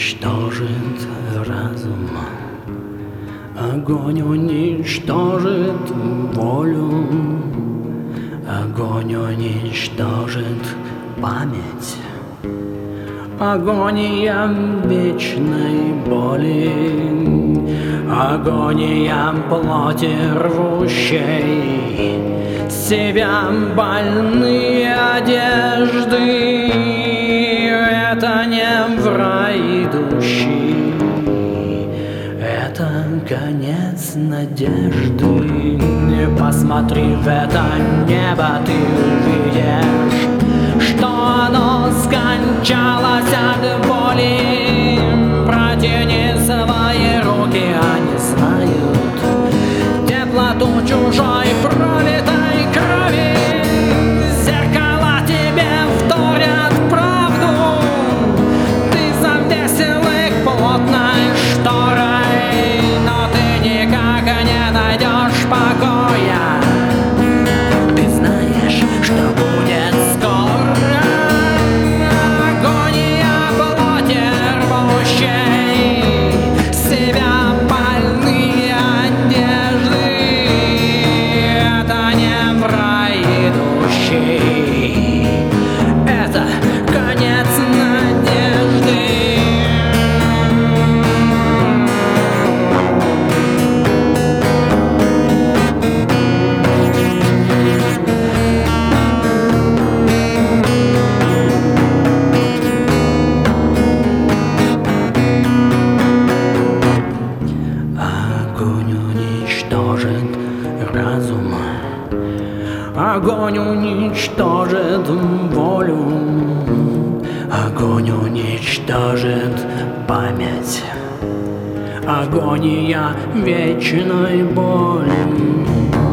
уничтожит разум, огонь уничтожит волю, огонь уничтожит память, агония вечной боли, агония плоти рвущей себя больные одежды. Это не в рай идущий, это конец надежды. Посмотри в это небо, ты увидишь, что оно скончалось от боли. Протяни свои руки, они знают теплоту чужой пролитой крови. Зеркала тебе вторят правду, ты завесил их плотной шторой, но ты никак не найдешь покоя. Ты знаешь, что будет скоро. Агония плоти рвущей себя больные одежды. Это не в рай идущий, это конец надежды. Огонь уничтожит разум, огонь уничтожит волю, огонь уничтожит память, агония вечной боли.